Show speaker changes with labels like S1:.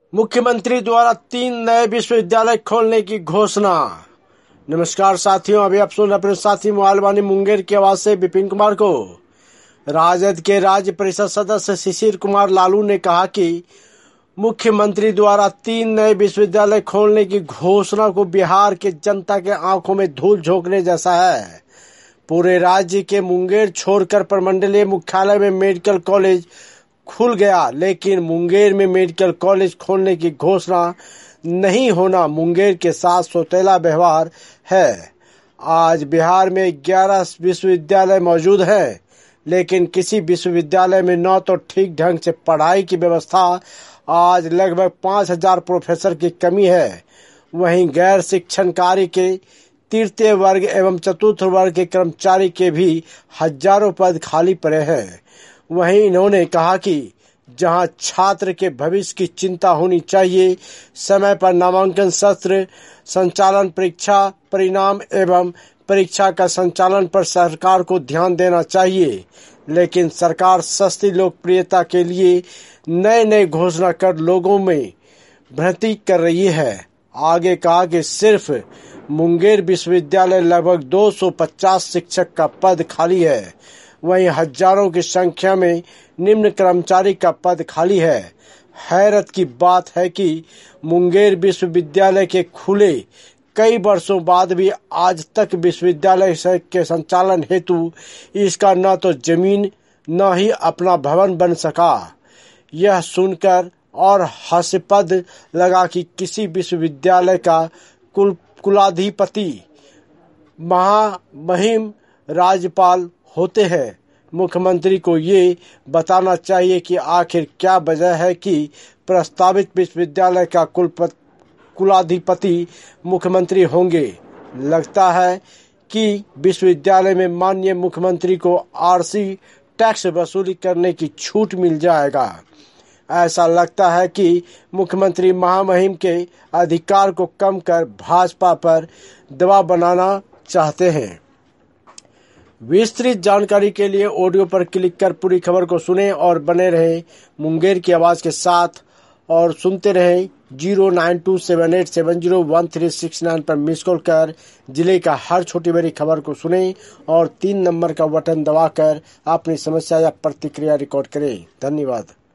S1: मुख्यमंत्री द्वारा 3 नए विश्वविद्यालय खोलने की घोषणा। नमस्कार साथियों, अभी आप सुन अपने साथी मोबाइल वाणी मुंगेर की आवाज से विपिन कुमार को। राजद के राज्य परिषद सदस्य शिशिर कुमार लालू ने कहा कि मुख्यमंत्री द्वारा 3 नए विश्वविद्यालय खोलने की घोषणा को बिहार के जनता के आंखों में धूल झोंकने जैसा है। पूरे राज्य के मुंगेर छोड़कर प्रमंडलीय मुख्यालय में मेडिकल कॉलेज खुल गया, लेकिन मुंगेर में मेडिकल कॉलेज खोलने की घोषणा नहीं होना मुंगेर के साथ सौतेला व्यवहार है। आज बिहार में 11 विश्वविद्यालय मौजूद हैं, लेकिन किसी विश्वविद्यालय में न तो ठीक ढंग से पढ़ाई की व्यवस्था, आज लगभग 5000 प्रोफेसर की कमी है। वहीं गैर शिक्षण कार्य के तृतीय वर्ग एवं चतुर्थ वर्ग के कर्मचारी के भी हजारों पद खाली पड़े हैं। वहीं इन्होंने कहा कि जहां छात्र के भविष्य की चिंता होनी चाहिए, समय पर नामांकन सत्र संचालन, परीक्षा परिणाम एवं परीक्षा का संचालन पर सरकार को ध्यान देना चाहिए, लेकिन सरकार सस्ती लोकप्रियता के लिए नए घोषणा कर लोगों में भ्रांति कर रही है। आगे कहा कि सिर्फ मुंगेर विश्वविद्यालय लगभग 250 शिक्षक का पद खाली है, वहीं हजारों की संख्या में निम्न कर्मचारी का पद खाली है। हैरत की बात है कि मुंगेर विश्वविद्यालय के खुले कई वर्षों बाद भी आज तक विश्वविद्यालय के संचालन हेतु इसका न तो जमीन न ही अपना भवन बन सका। यह सुनकर और हास्यास्पद लगा कि किसी विश्वविद्यालय का कुलाधिपति महामहिम राज्यपाल होते हैं। मुख्यमंत्री को ये बताना चाहिए कि आखिर क्या वजह है कि प्रस्तावित विश्वविद्यालय का कुलाधिपति मुख्यमंत्री होंगे। लगता है कि विश्वविद्यालय में माननीय मुख्यमंत्री को आरसी टैक्स वसूली करने की छूट मिल जाएगा। ऐसा लगता है कि मुख्यमंत्री महामहिम के अधिकार को कम कर भाजपा पर दबाव बनाना चाहते हैं। विस्तृत जानकारी के लिए ऑडियो पर क्लिक कर पूरी खबर को सुनें और बने रहें मुंगेर की आवाज के साथ और सुनते रहें 09278701369 पर मिस कॉल कर जिले का हर छोटी बड़ी खबर को सुनें और 3 नंबर का बटन दबाकर अपनी समस्या या प्रतिक्रिया रिकॉर्ड करें। धन्यवाद।